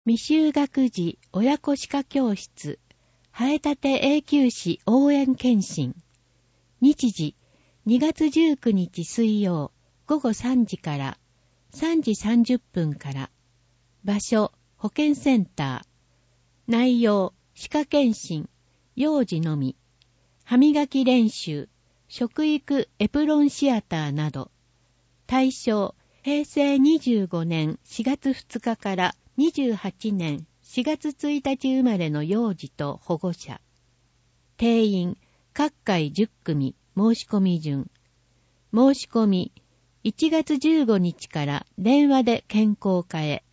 未就学児親子歯科教室、生えたて永久歯応援検診。日時、2月19日水曜、午後3時から3時30分から。場所、保健センター。内容、歯科検診、幼児のみ。歯磨き練習、食育エプロンシアターなど。対象、平成25年4月2日から28年4月1日生まれの幼児と保護者。定員、各回10組、申し込み順。申し込み、1月15日から電話で健康課へ。